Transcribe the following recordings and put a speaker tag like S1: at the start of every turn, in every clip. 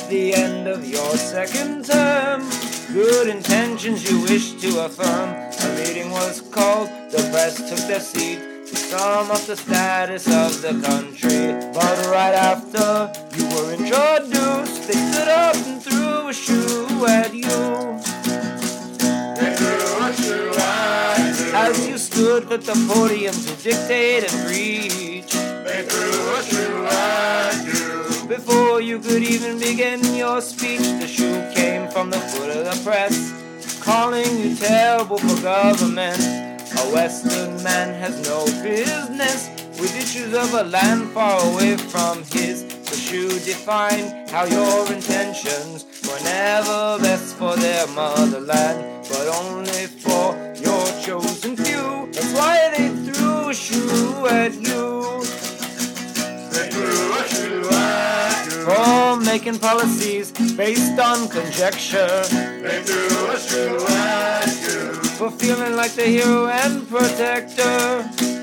S1: reached the end of your second term. Good intentions you wish to affirm. A meeting was called, the press took their seat to sum up the status of the country. But right after you were introduced, they stood up and threw a shoe at you.
S2: They threw a shoe at you.
S1: As you stood at the podium to dictate and preach,
S2: They threw a shoe at you.
S1: before you could even begin your speech, the shoe came from the foot of the press, calling you terrible for government. A Western man has no business with issues of a land far away from his. The shoe defined how your intentions were never best for their motherland, but only for your chosen few. That's why they threw a shoe at you.
S2: They threw a shoe at you.
S1: For making policies based on conjecture,
S2: They threw a shoe at you.
S1: for feeling like the hero and protector.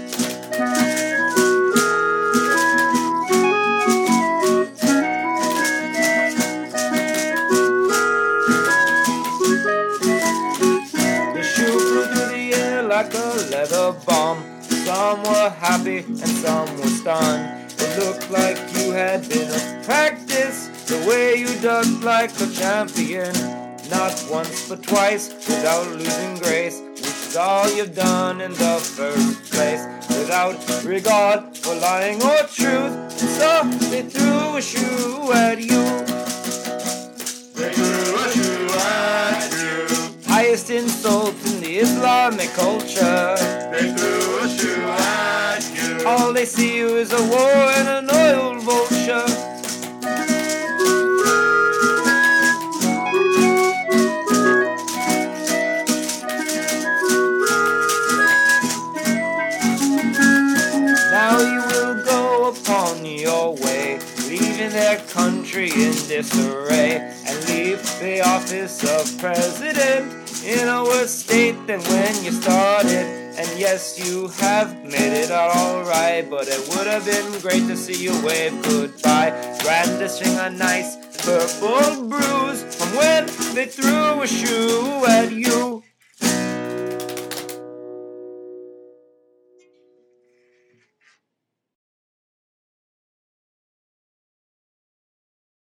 S1: The shoe flew through the air like a leather bomb. Some were happy and some were stunned. It looked like you had been at practice, the way you ducked like a champion. Not once but twice, without losing grace, which is all you've done in the first place. Without regard for lying or truth, so they threw a shoe at you.
S2: They threw a shoe at you.
S1: Highest insult in the Islamic culture.
S2: They threw a shoe at you.
S1: All they see you is a war and an oil vulture. Now you will go upon your way, leaving their country in disarray, and leave the office of president in a worse state than when you started. And yes, you have made it all right, but it would have been great to see you wave goodbye, brandishing a nice purple bruise from when they threw a shoe